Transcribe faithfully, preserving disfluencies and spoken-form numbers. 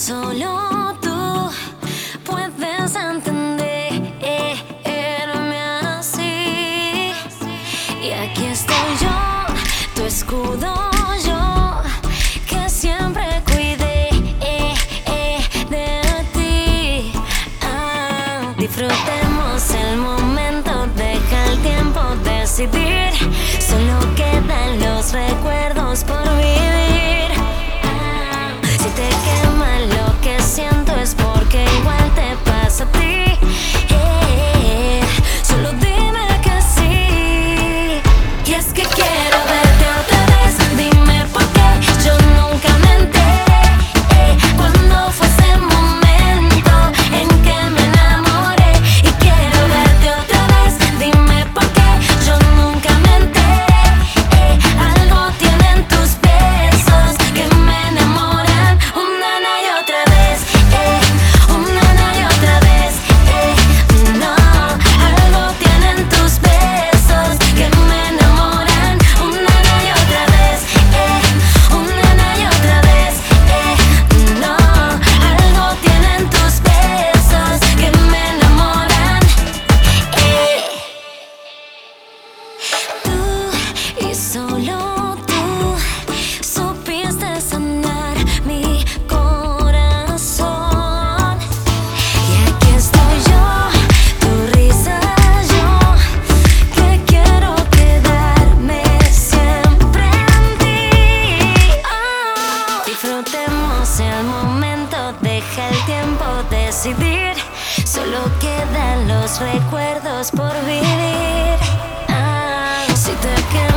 solo tú puedes entenderme así. Y aquí estoy yo, tu escudo yo, que siempre cuidé de ti. Ah, disfrutemos el momento, deja el tiempo decidir. Solo quedan los recuerdos por vivir. Ah, si te quema lo que siento es porque igual te pasa a ti. Eh, solo dime que sí. Y es que quiero verte otra vez. Dime por qué yo nunca me enteré. Eh, cuando fue ese momento en que me enamoré. Y quiero verte otra vez. Dime por qué yo nunca me enteré. Eh, algo tienen tus besos que me enamoran una y otra vez. Eh, una y otra vez. Eh, no, algo tienen tus besos que me enamoran una y otra vez. Eh, una y otra vez. Eh, no, algo tienen tus besos que me enamoran. Eh. Tú y solo tú supiste sanar mi corazón. Y aquí estoy yo, tu risa yo, que quiero quedarme siempre en ti. Oh, disfrutemos el momento, deja el tiempo decidir. Solo quedan los recuerdos por vivir. Ah, si te quedas